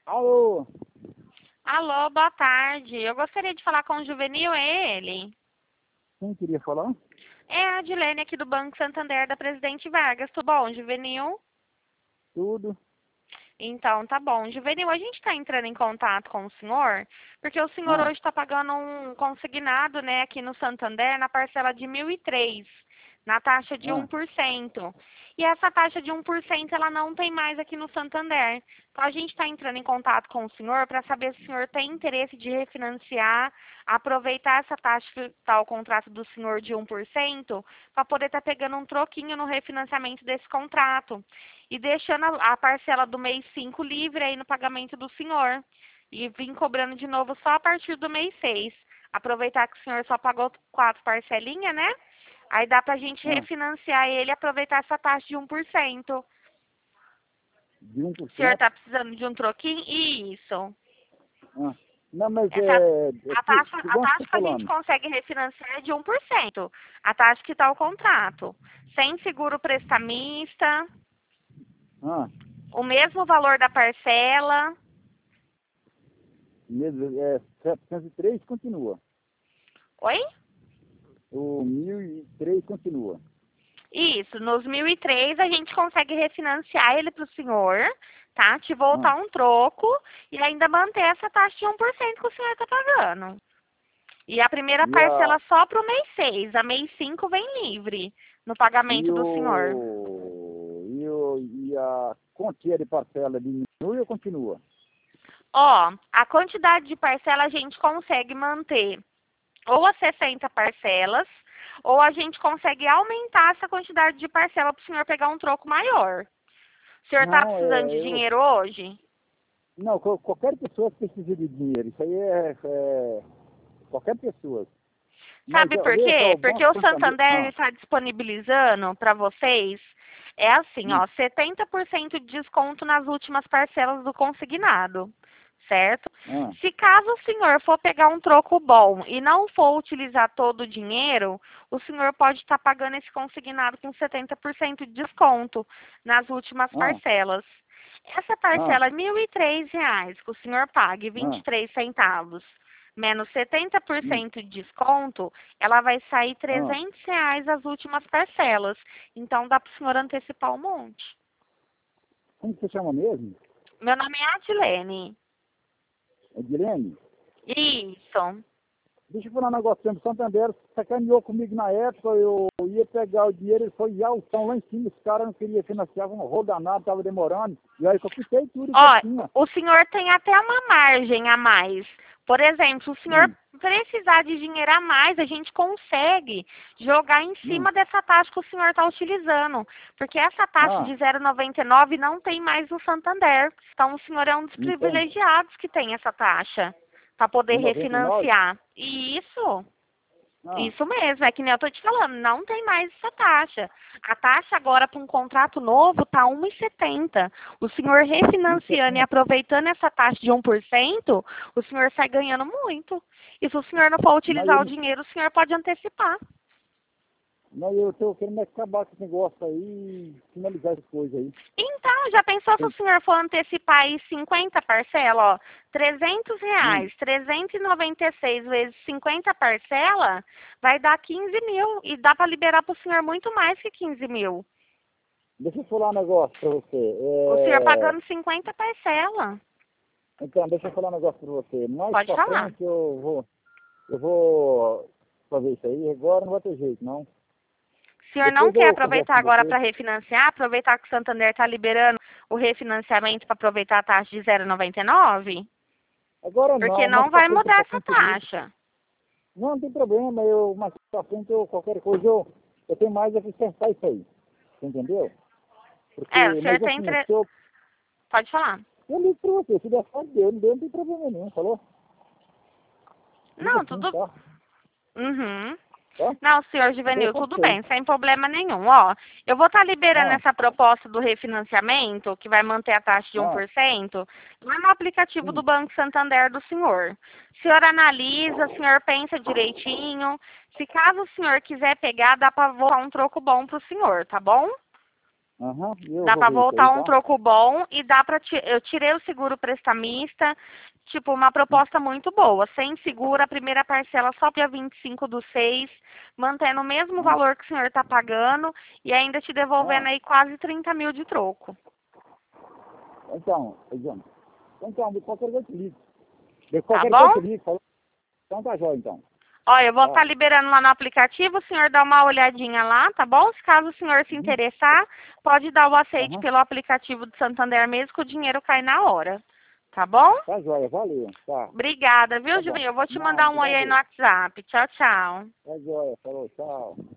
Alô, Alô, boa tarde. Eu gostaria de falar com o Juvenil, é ele? quem queria falar? É a Adilene aqui do Banco Santander da Presidente Vargas. Tudo bom, Juvenil? Tudo. Então, tá bom. Juvenil, a gente está entrando em contato com o senhor, porque o senhor Ah, hoje está pagando um consignado, né, aqui no Santander, na parcela de 1.003, na taxa de ah, 1%. E essa taxa de 1% ela não tem mais aqui no Santander. Então, a gente está entrando em contato com o senhor para saber se o senhor tem interesse de refinanciar, aproveitar essa taxa que está o contrato do senhor de 1%, para poder estar pegando um troquinho no refinanciamento desse contrato e deixando a parcela do mês 5 livre aí no pagamento do senhor. E vim cobrando de novo só a partir do mês 6. Aproveitar que o senhor só pagou 4 parcelinhas, né? Aí dá pra gente ah, refinanciar ele e aproveitar essa taxa de 1%. de um por O senhor cento. tá precisando de um troquinho? Isso. Ah. Não, mas Essa, que a banco você taxa está que a gente falando? consegue refinanciar é de 1%. A taxa que está o contrato. Sem seguro prestamista, Ah, o mesmo valor da parcela. mesmo, 703 continua. Oi? O 1003 continua. Isso, nos 1.003 a gente consegue refinanciar ele para o senhor, tá? Te Ah, voltar um troco e ainda manter essa taxa de 1% que o senhor está pagando. E a primeira e a, parcela só para o mês 6, a mês 5 vem livre no e pagamento do senhor. a quantia de parcela diminui ou continua? Ó, a quantidade de parcela a gente consegue manter ou as 60 parcelas, ou a gente consegue aumentar essa quantidade de parcela para o senhor pegar um troco maior. O senhor está Não, precisando de dinheiro hoje? não, qualquer pessoa que precisa de dinheiro. Isso aí é qualquer pessoa. Mas Sabe por olha só, quê? o Porque Banco o Santander. Santander está disponibilizando para vocês, é assim, Hum, ó, 70% de desconto nas últimas parcelas do consignado, certo? ah, Se caso o senhor for pegar um troco bom e não for utilizar todo o dinheiro, o senhor pode estar pagando esse consignado com 70% de desconto nas últimas ah, parcelas. Essa ah, parcela é R$ 1.003 que o senhor pague ah, 23 centavos menos setenta por hum, cento de desconto, ela vai sair ah. R$ 300 as últimas parcelas. Então dá para o senhor antecipar um monte. Como você chama mesmo? Meu nome é Adilene. Edilene? Isso. Deixa eu falar um negócio. O Santander sacaneou comigo na época, eu ia pegar o dinheiro, ele foi já o som lá em cima, os caras não queriam financiar, um rolo danado, estava demorando. E aí que eu quitei tudo que eu Ó, tinha. o senhor tem até uma margem a mais. Por exemplo, o senhor Hum, precisar de dinheiro a mais, a gente consegue jogar em hum, cima dessa taxa que o senhor está utilizando. Porque essa taxa ah, de 0,99 não tem mais no Santander. Então, o senhor é um dos não tem. privilegiados que tem essa taxa para poder De 99? refinanciar. E isso. Ah, Isso mesmo, é que nem eu tô te falando, não tem mais essa taxa. A taxa agora para um contrato novo tá 1,70. O senhor refinanciando e 1,70. aproveitando essa taxa de 1%, o senhor sai ganhando muito. E se o senhor não for Mas utilizar o dinheiro, o senhor pode antecipar. eu tô querendo acabar com esse negócio aí e finalizar essas coisas aí. Então, já pensou se o Tem- senhor for antecipar aí 50 parcelas, ó, R$ 300, Hum. 396 vezes 50 parcela, vai dar 15 mil. E dá para liberar para o senhor muito mais que 15 mil. Deixa eu falar um negócio pra você. O senhor pagando 50 parcela. Então, deixa eu falar um negócio pra você. Mais Pode pra falar. frente eu vou fazer isso aí. Agora não vai ter jeito, não. O senhor não Depois quer eu converso aproveitar com agora você. para refinanciar? Aproveitar que o Santander está liberando o refinanciamento para aproveitar a taxa de 0,99? Agora Porque não, mais não pra vai frente um mudar essa pouquinho seguido. taxa. Não, não tem problema. Mais pra frente qualquer coisa eu tenho mais é que acertar isso aí. Você entendeu? É, o Porque, senhor mas tem... assim, se eu, Pode falar. eu ligo pra você. Se der certo, deu. Não deu, não tem problema nenhum. Falou? Liga Não, sim, tudo... tá? Uhum. Tá? Não, senhor Então eu Juvenil, faço tudo isso aí. bem, sem problema nenhum. Ó, eu vou estar liberando Ah, essa proposta do refinanciamento, que vai manter a taxa de ah, 1%, lá no aplicativo do sim. Banco Santander do senhor. O senhor analisa, o senhor pensa direitinho. Se caso o senhor quiser pegar, dá para voltar um troco bom para o senhor, tá bom? Aham, eu Dá vou pra ver isso voltar aí, um tá? troco bom e dá pra... Eu tirei o seguro prestamista, tipo, uma proposta muito boa. Sem seguro, a primeira parcela só dia 25/6, mantendo o mesmo Ah, valor que o senhor tá pagando e ainda te devolvendo ah, aí quase 30 mil de troco. então, João, então, de qualquer jeito liga. De Tá qualquer bom? jeito liga, falou? Então tá jóia, então. Olha, eu vou estar Tá. liberando lá no aplicativo, o senhor dá uma olhadinha lá, tá bom? Se caso o senhor se Uhum. interessar, pode dar o aceite Aham, pelo aplicativo do Santander mesmo, que o dinheiro cai na hora. Tá bom? tá jóia, valeu, tá. Obrigada, viu, Tá bom. Julinho? Eu vou te Nada, mandar um oi aí no obrigado. WhatsApp. Tchau, tchau. Tá jóia, falou, tchau.